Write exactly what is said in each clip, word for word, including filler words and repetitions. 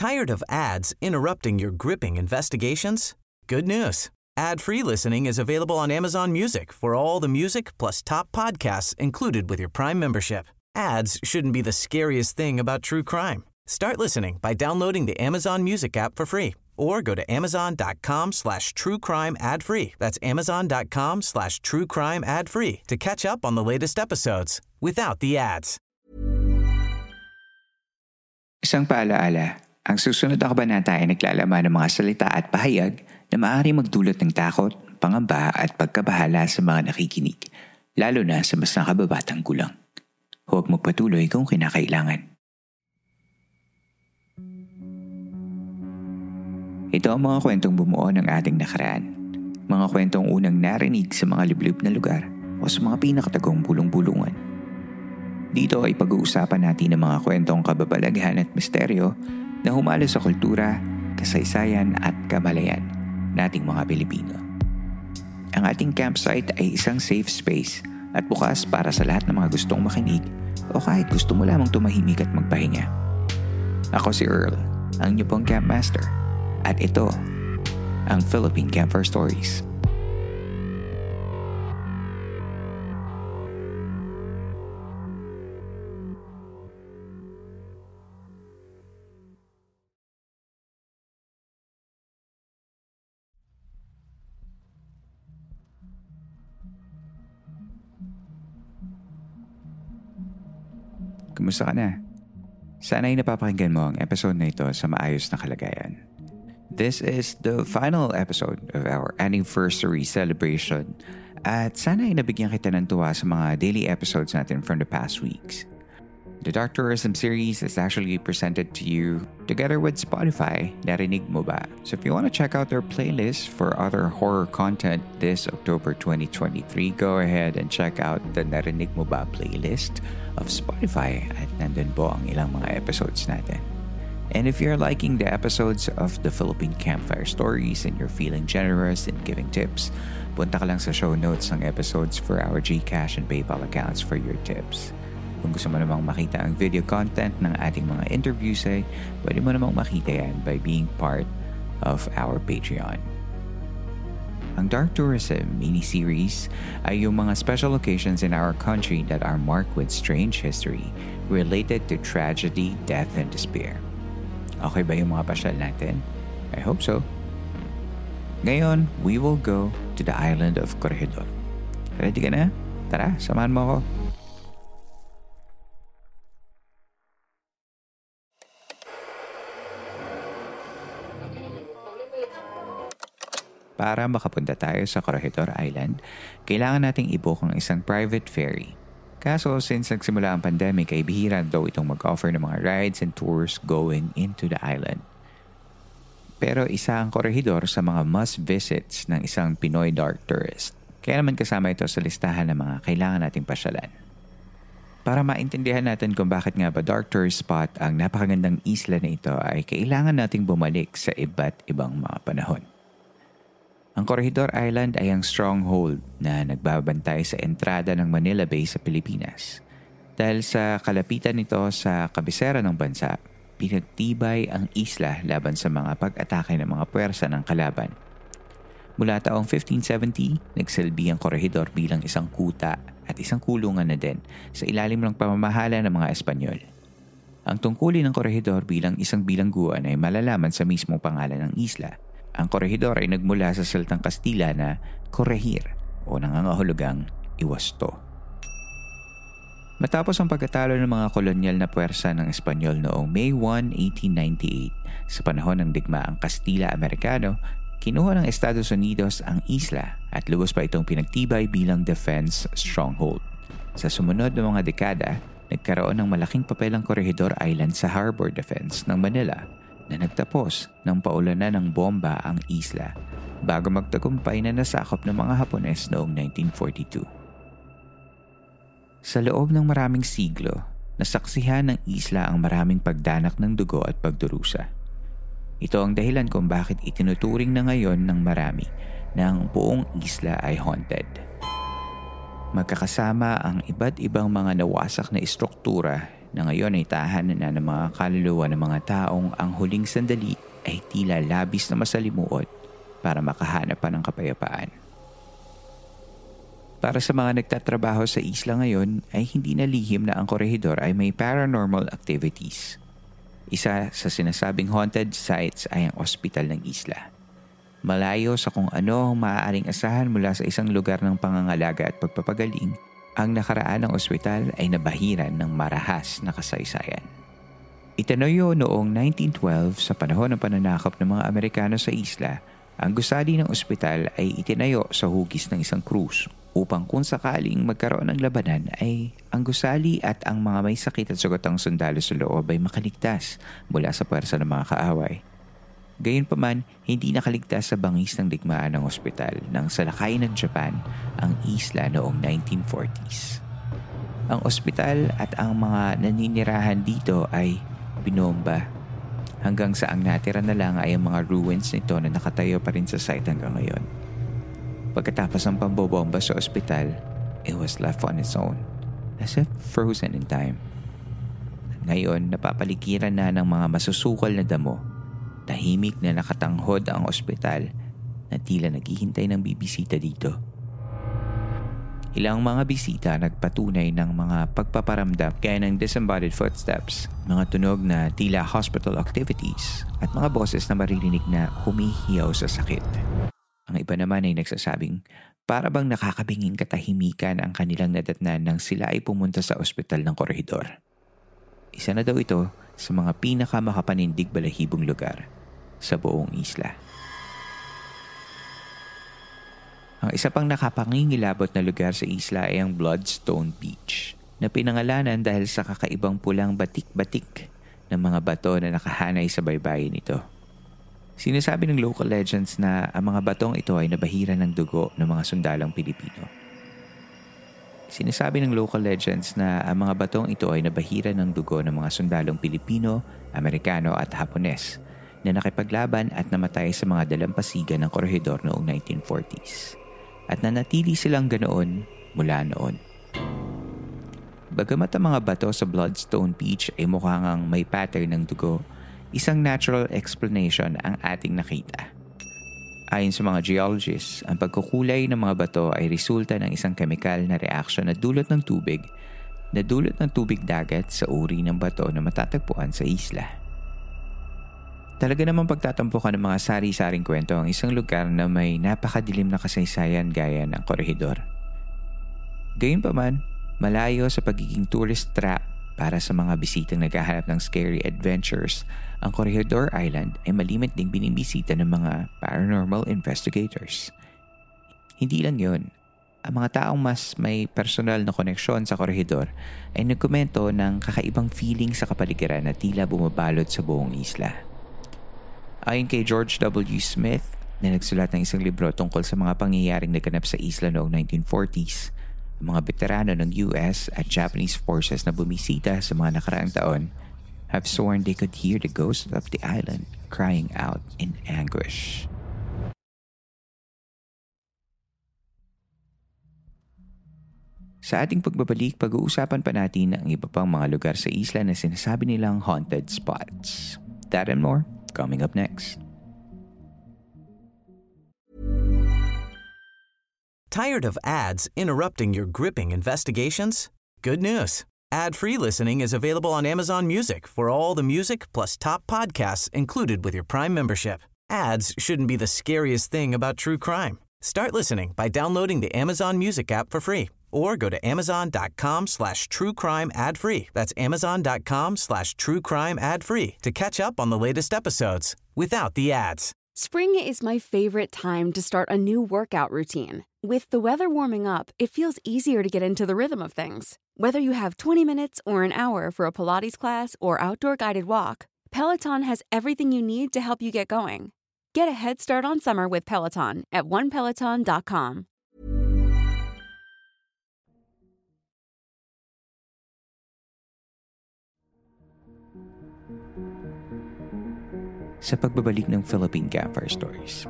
Tired of ads interrupting your gripping investigations? Good news. Ad-free listening is available on Amazon Music for all the music plus top podcasts included with your Prime membership. Ads shouldn't be the scariest thing about true crime. Start listening by downloading the Amazon Music app for free or go to amazon.com slash true crime ad free. That's amazon.com slash true crime ad free to catch up on the latest episodes without the ads. Isang paalaala, ang susunod na kabanata ay naglalaman ng mga salita at pahayag na maaari magdulot ng takot, pangamba at pagkabahala sa mga nakikinig, lalo na sa mas nakababatang gulang. Huwag magpatuloy kung kinakailangan. Ito ang mga kwentong bumuo ng ating nakaraan. Mga kwentong unang narinig sa mga liblib na lugar o sa mga pinakatagong bulong-bulungan. Dito ay pag-uusapan natin ang mga kwentong kababalaghan at misteryo na humalo sa kultura, kasaysayan at kamalayan nating mga Pilipino. Ang ating campsite ay isang safe space at bukas para sa lahat ng mga gustong makinig o kahit gusto mo lamang tumahimik at magpahinga. Ako si Earl, ang inyong pong campmaster, at ito ang Philippine Campfire Stories. Kumusta ka na? Sana ay napapakinggan mo ang episode na ito sa maayos na kalagayan. This is the final episode of our anniversary celebration at sana ay nabigyan kita ng tuwa sa mga daily episodes natin from the past weeks. The Dark Tourism series is actually presented to you together with Spotify, Narinig Mo Ba? So if you want to check out their playlist for other horror content this October twenty twenty-three, go ahead and check out the Narinig Mo Ba playlist of Spotify at nandun po ang ilang mga episodes natin. And if you're liking the episodes of the Philippine Campfire Stories and you're feeling generous in giving tips, punta ka lang sa show notes ng episodes for our GCash and PayPal accounts for your tips. Kung gusto mo namang makita ang video content ng ating mga interviews ay pwede mo namang makita yan by being part of our Patreon. Ang Dark Tourism mini-series ay yung mga special locations in our country that are marked with strange history related to tragedy, death, and despair. Okay ba yung mga pasyal natin? I hope so. Ngayon, we will go to the island of Corregidor. Ready ka na? Tara, samahan mo ako. Para makapunta tayo sa Corregidor Island, kailangan nating i-book ang isang private ferry. Kaso since nagsimula ang pandemic ay bihira daw itong mag-offer ng mga rides and tours going into the island. Pero isa ang Corregidor sa mga must-visits ng isang Pinoy dark tourist. Kaya naman kasama ito sa listahan ng mga kailangan nating pasyalan. Para maintindihan natin kung bakit nga ba dark tourist spot ang napakagandang isla na ito ay kailangan nating bumalik sa iba't ibang mga panahon. Ang Corregidor Island ay ang stronghold na nagbabantay sa entrada ng Manila Bay sa Pilipinas. Dahil sa kalapitan nito sa kabisera ng bansa, pinagtibay ang isla laban sa mga pag-atake ng mga puwersa ng kalaban. Mula taong fifteen seventy, nagsilbi ang Corregidor bilang isang kuta at isang kulungan na din sa ilalim ng pamamahala ng mga Espanyol. Ang tungkulin ng Corregidor bilang isang bilangguan ay malalaman sa mismong pangalan ng isla. Ang Corregidor ay nagmula sa salitang Kastila na corregir o nangangahulugang iwasto. Matapos ang pagkatalo ng mga kolonyal na puwersa ng Espanyol noong May first, eighteen ninety-eight, sa panahon ng digmaang Kastila-Amerikano, kinuha ng Estados Unidos ang isla at lubos pa itong pinagtibay bilang defense stronghold. Sa sumunod na mga dekada, nagkaroon ng malaking papel ang Corregidor Island sa harbor defense ng Manila na nagtapos ng paulanan ng bomba ang isla bago magtagumpay na nasakop ng mga Hapones noong nineteen forty-two. Sa loob ng maraming siglo, nasaksihan ng isla ang maraming pagdanak ng dugo at pagdurusa. Ito ang dahilan kung bakit itinuturing na ngayon ng marami na ang buong isla ay haunted. Magkakasama ang iba't ibang mga nawasak na istruktura na ngayon ay tahanan na ng mga kaluluwa ng mga taong ang huling sandali ay tila labis na masalimuot para makahanap pa ng kapayapaan. Para sa mga nagtatrabaho sa isla ngayon ay hindi na lihim na ang Corregidor ay may paranormal activities. Isa sa sinasabing haunted sites ay ang ospital ng isla. Malayo sa kung ano ang maaaring asahan mula sa isang lugar ng pangangalaga at pagpapagaling, ang nakaraan ng ospital ay nabahiran ng marahas na kasaysayan. Itinayo noong nineteen twelve sa panahon ng pananakop ng mga Amerikano sa isla, ang gusali ng ospital ay itinayo sa hugis ng isang krus upang kung sakaling magkaroon ng labanan ay ang gusali at ang mga may sakit at sugatang sundalo sa loob ay makaligtas mula sa puwersa ng mga kaaway. Gayunpaman, hindi nakaligtas sa bangis ng digmaan ng ospital nang salakay ng Japan ang isla noong nineteen forties. Ang ospital at ang mga naninirahan dito ay binomba hanggang sa ang natira na lang ay ang mga ruins nito na nakatayo pa rin sa site hanggang ngayon. Pagkatapos ng pambobomba sa ospital, it was left on its own, as if frozen in time. Ngayon, napapaligiran na ng mga masusukal na damo. Tahimik na nakatanghod ang ospital na tila naghihintay ng bibisita dito. Ilang mga bisita nagpatunay ng mga pagpaparamdam gaya ng disembodied footsteps, mga tunog na tila hospital activities, at mga boses na maririnig na humihiyaw sa sakit. Ang iba naman ay nagsasabing para bang nakakabinging katahimikan ang kanilang nadatnan nang sila ay pumunta sa ospital ng Corregidor. Isa na daw ito sa mga pinakamakapanindig balahibong lugar sa buong isla. Ang isa pang nakapangingilabot na lugar sa isla ay ang Bloodstone Beach na pinangalanan dahil sa kakaibang pulang batik-batik ng mga bato na nakahanay sa baybayin nito. Sinasabi ng local legends na ang mga batong ito ay nabahiran ng dugo ng mga sundalong Pilipino. Sinasabi ng local legends na ang mga batong ito ay nabahiran ng dugo ng mga sundalong Pilipino, Amerikano at Hapones na nakipaglaban at namatay sa mga dalampasigan ng Corregidor noong nineteen forties. At nanatili silang ganoon mula noon. Bagamat ang mga bato sa Bloodstone Beach ay mukhang may pattern ng dugo, isang natural explanation ang ating nakita. Ayon sa mga geologists, ang pagkukulay ng mga bato ay resulta ng isang chemical na reaksyon na dulot ng tubig na dulot ng tubig dagat sa uri ng bato na matatagpuan sa isla. Talaga namang pagtatampukan ng mga sari-saring kwento ang isang lugar na may napakadilim na kasaysayan gaya ng Corregidor. Gayunpaman, malayo sa pagiging tourist trap para sa mga bisitang naghahanap ng scary adventures, ang Corregidor Island ay malimit ding binibisita ng mga paranormal investigators. Hindi lang yun, ang mga taong mas may personal na koneksyon sa Corregidor ay nagkomento ng kakaibang feeling sa kapaligiran na tila bumabalot sa buong isla. Ayon kay George W. Smith na nagsulat ng isang libro tungkol sa mga pangyayaring naganap sa isla noong nineteen forties, ang mga veterano ng U S at Japanese forces na bumisita sa mga nakaraang taon have sworn they could hear the ghost of the island crying out in anguish. Sa ating pagbabalik, pag-uusapan pa natin ang iba pang mga lugar sa isla na sinasabi nilang haunted spots. That and more, coming up next. Tired of ads interrupting your gripping investigations? Good news. Ad-free listening is available on Amazon Music for all the music plus top podcasts included with your Prime membership. Ads shouldn't be the scariest thing about true crime. Start listening by downloading the Amazon Music app for free or go to amazon.com slash true crime ad free. That's amazon.com slash true crime ad free to catch up on the latest episodes without the ads. Spring is my favorite time to start a new workout routine. With the weather warming up, it feels easier to get into the rhythm of things. Whether you have twenty minutes or an hour for a Pilates class or outdoor guided walk, Peloton has everything you need to help you get going. Get a head start on summer with Peloton at one peloton dot com. Sa pagbabalik ng Philippine Campfire Stories.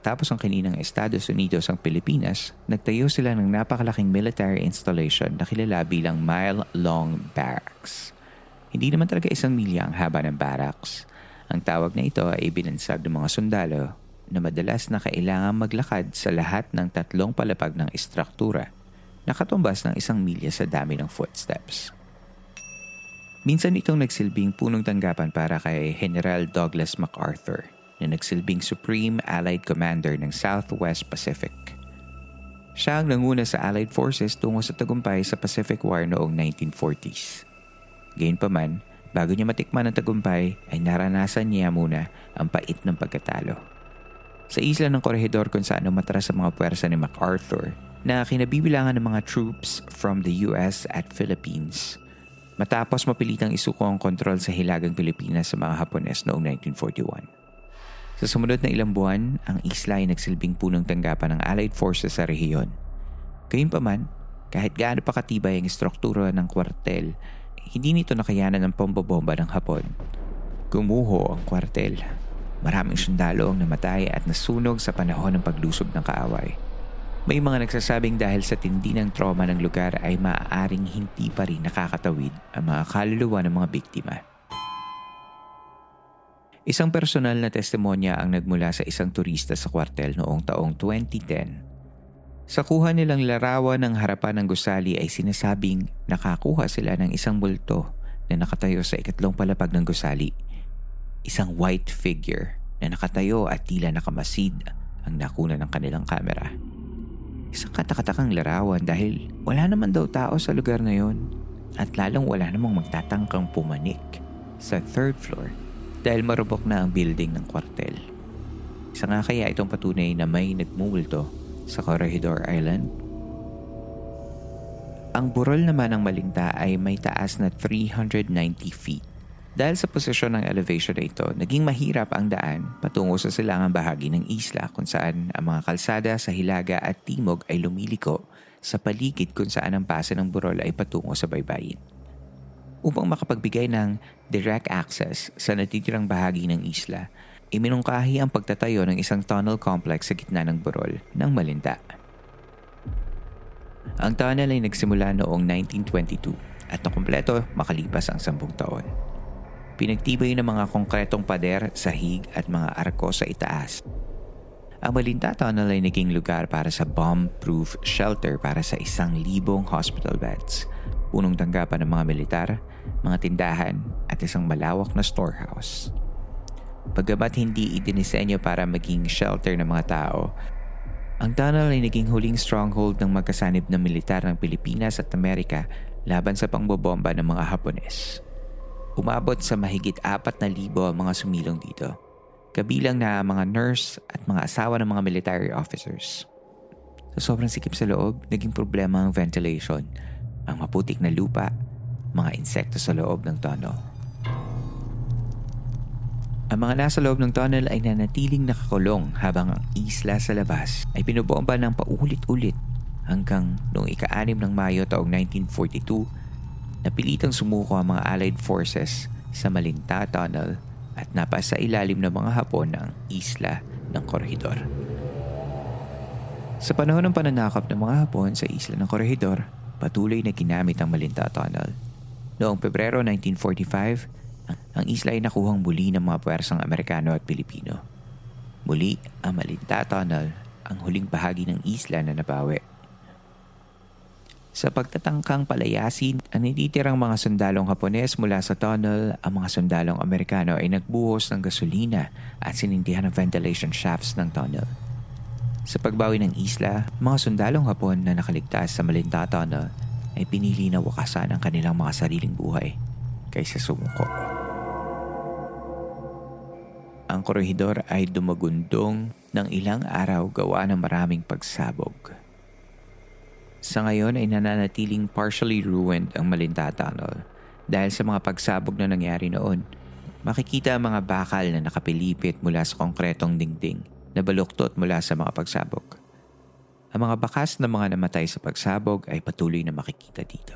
matapos ang kaninang Estados Unidos ang Pilipinas, nagtayo sila ng napakalaking military installation na kilala bilang Mile Long Barracks. Hindi naman talaga isang milya ang haba ng barracks. Ang tawag na ito ay ibinansag ng mga sundalo na madalas na kailangan maglakad sa lahat ng tatlong palapag ng istruktura na katumbas ng isang milya sa dami ng footsteps. Minsan itong nagsilbing punong tanggapan para kay General Douglas MacArthur na nagsilbing Supreme Allied Commander ng Southwest Pacific. Siya ang nanguna sa Allied Forces tungo sa tagumpay sa Pacific War noong nineteen forties. Gayunpaman, bago niya matikman ang tagumpay ay naranasan niya muna ang pait ng pagkatalo. Sa isla ng Corregidor kung saan umatras sa mga puwersa ni MacArthur na kinabibilangan ng mga troops from the U S at Philippines, matapos mapilitang isuko ang kontrol sa hilagang Pilipinas sa mga Hapones noong nineteen forty-one. Sa sumunod na ilang buwan, ang isla ay nagsilbing punong tanggapan ng Allied Forces sa rehiyon. Gayunpaman, kahit gaano pa katibay ang istruktura ng kwartel, hindi nito nakayanan ng pambobomba ng Hapon. Gumuho ang kwartel. Maraming sundalo ang namatay at nasunog sa panahon ng paglusob ng kaaway. May mga nagsasabing dahil sa tindi ng trauma ng lugar ay maaaring hindi pa rin nakakatawid ang mga kaluluwa ng mga biktima. Isang personal na testimonya ang nagmula sa isang turista sa kwartel noong taong twenty ten. Sa kuha nilang larawan ng harapan ng gusali ay sinasabing nakakuha sila ng isang bulto na nakatayo sa ikatlong palapag ng gusali. Isang white figure na nakatayo at tila nakamasid ang nakuna ng kanilang kamera. Isang katakatakang larawan dahil wala naman daw tao sa lugar na yon at lalong wala namang magtatangkang pumanik sa third floor dahil marubok na ang building ng kwartel. Isa nga kaya itong patunay na may nagmumulto sa Corregidor Island? Ang burol naman ng Malinta ay may taas na three hundred ninety feet. Dahil sa posisyon ng elevation na ito, naging mahirap ang daan patungo sa silangang bahagi ng isla kung saan ang mga kalsada sa hilaga at timog ay lumiliko sa paligid kung saan ang pasa ng burol ay patungo sa baybayin. Upang makapagbigay ng direct access sa natitirang bahagi ng isla, iminungkahi ang pagtatayo ng isang tunnel complex sa gitna ng burol ng Malinta. Ang tunnel ay nagsimula noong nineteen twenty-two at nakumpleto makalipas ang sampung taon. Pinagtibay ng mga konkretong pader, sahig at mga arko sa itaas. Ang Malinta Tunnel ay naging lugar para sa bomb-proof shelter para sa isang libong hospital beds, punong tanggapan ng mga militar, mga tindahan at isang malawak na storehouse. Bagamat hindi idinisenyo para maging shelter ng mga tao, ang tunnel ay naging huling stronghold ng magkasanib ng militar ng Pilipinas at Amerika laban sa pangbobomba ng mga Hapones. Umabot sa mahigit apat na libo ang mga sumilong dito, kabilang na mga nurse at mga asawa ng mga military officers. Sa sobrang sikip sa loob, naging problema ang ventilation, ang maputik na lupa, mga insekto sa loob ng tunnel. Ang mga nasa loob ng tunnel ay nanatiling nakakulong habang ang isla sa labas ay pinobomba ng paulit-ulit hanggang noong ika-anim ng Mayo taong nineteen forty-two, napilitang sumuko ang mga Allied Forces sa Malinta Tunnel at napasa ilalim ng mga Hapon ang isla ng Corregidor. Sa panahon ng pananakop ng mga Hapon sa isla ng Corregidor, patuloy na ginamit ang Malinta Tunnel. Noong Pebrero nineteen forty-five, ang isla ay nakuhang muli ng mga puwersang Amerikano at Pilipino. Muli, ang Malinta Tunnel, ang huling bahagi ng isla na nabawi. Sa pagtatangkang palayasin ang natitirang mga sundalong Hapones mula sa tunnel, ang mga sundalong Amerikano ay nagbuhos ng gasolina at sinindihan ang ventilation shafts ng tunnel. Sa pagbawi ng isla, mga sundalong Hapon na nakaligtas sa Malinta Tunnel ay pinili na wakasan ang kanilang mga sariling buhay kaysa sumuko. Ang Corregidor ay dumagundong ng ilang araw gawa ng maraming pagsabog. Sa ngayon ay nananatiling partially ruined ang Malinta Tunnel dahil sa mga pagsabog na nangyari noon. Makikita ang mga bakal na nakapilipit mula sa konkretong dingding na baluktot mula sa mga pagsabog. Ang mga bakas na mga namatay sa pagsabog ay patuloy na makikita dito.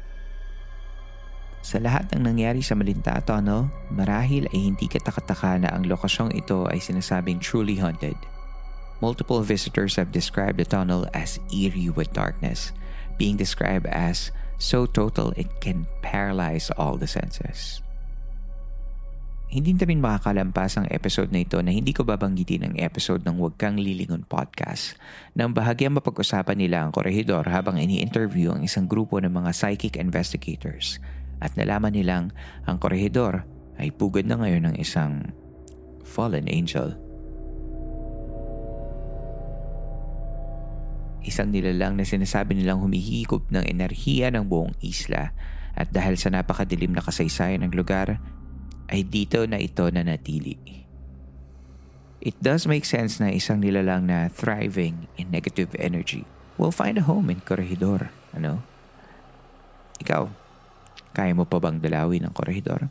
Sa lahat ng nangyari sa Malinta Tunnel, marahil ay hindi katakataka na ang lokasyong ito ay sinasabing truly haunted. multiple visitors have described the tunnel as eerie with darkness, being described as so total it can paralyze all the senses. Hindi na rin makakalampas ang episode na ito na hindi ko babanggitin ang episode ng Huwag Kang Lilingon podcast nang bahagyang mapag-usapan nila ang korehidor habang ini-interview ang isang grupo ng mga psychic investigators at nalaman nilang ang korehidor ay pugad na ngayon ng isang fallen angel. Isang nilalang na sinasabi nilang humihigop ng enerhiya ng buong isla at dahil sa napakadilim na kasaysayan ng lugar, ay dito na ito nanatili. It does make sense na isang nilalang na thriving in negative energy will find a home in korehidor. Ano? Ikaw, kaya mo pa bang dalawin ang korehidor?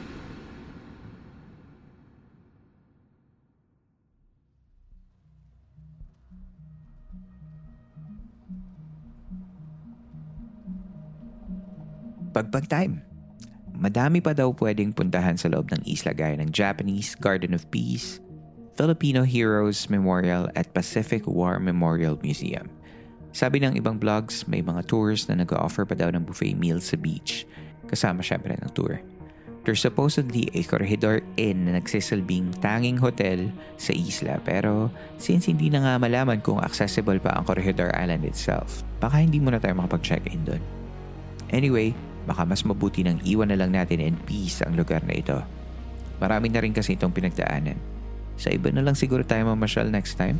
Pagbag time. Madami pa daw pwedeng puntahan sa loob ng isla gaya ng Japanese Garden of Peace, Filipino Heroes Memorial at Pacific War Memorial Museum. Sabi ng ibang blogs, may mga tours na nag-offer pa daw ng buffet meals sa beach, kasama syempre ng tour. There's supposedly a Corregidor Inn na nagsisilbing tanging hotel sa isla, pero since hindi na nga malaman kung accessible pa ang Corregidor Island itself, baka hindi muna tayo makapag-check-in doon. Anyway, baka mas mabuti nang iwan na lang natin in peace ang lugar na ito. Marami na rin kasi itong pinagdaanan. Sa iba na lang siguro tayo mamasyal next time.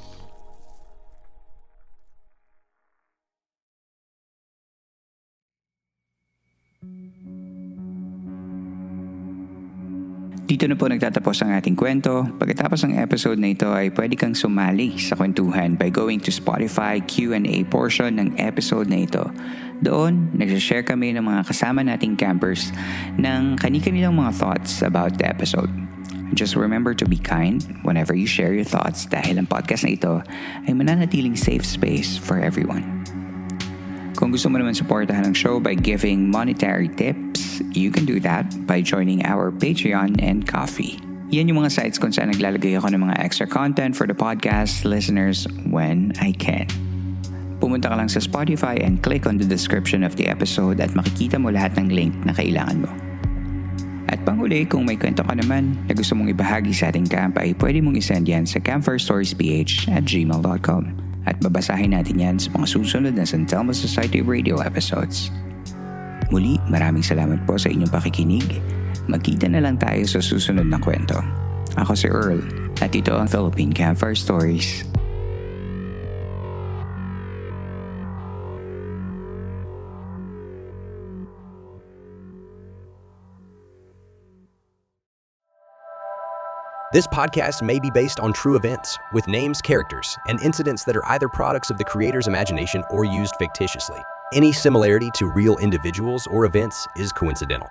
Dito na po nagtatapos ang ating kwento. Pagkatapos ng episode na ito ay pwede kang sumali sa kwentuhan by going to Spotify Q and A portion ng episode na ito. Doon, nagsashare kami ng mga kasama nating campers ng kani-kanilang mga thoughts about the episode. Just remember to be kind whenever you share your thoughts dahil ang podcast na ito ay mananatiling safe space for everyone. Kung gusto mo naman supportahan ang show by giving monetary tips, you can do that by joining our Patreon and Ko-fi. Yan yung mga sites kung saan naglalagay ako ng mga extra content for the podcast listeners when I can. Pumunta ka lang sa Spotify and click on the description of the episode at makikita mo lahat ng link na kailangan mo. At panghuli, kung may kwento ka naman na gusto mong ibahagi sa ating camp ay pwede mong isend yan sa campfirestoriesph at gmail dot com. At babasahin natin yan sa mga susunod na San Telmo Society Radio episodes. Muli, maraming salamat po sa inyong pakikinig. Magkita na lang tayo sa susunod na kwento. Ako si Earl at ito ang Philippine Campfire Stories. This podcast may be based on true events, with names, characters, and incidents that are either products of the creator's imagination or used fictitiously. Any similarity to real individuals or events is coincidental.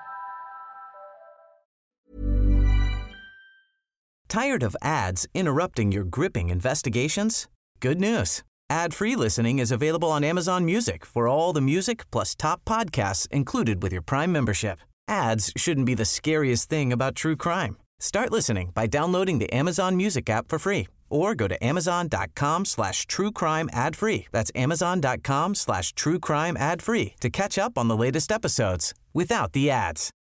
Tired of ads interrupting your gripping investigations? Good news. Ad-free listening is available on Amazon Music for all the music plus top podcasts included with your Prime membership. Ads shouldn't be the scariest thing about true crime. Start listening by downloading the Amazon Music app for free or go to amazon.com slash true crime ad free. That's amazon.com slash true crime ad free to catch up on the latest episodes without the ads.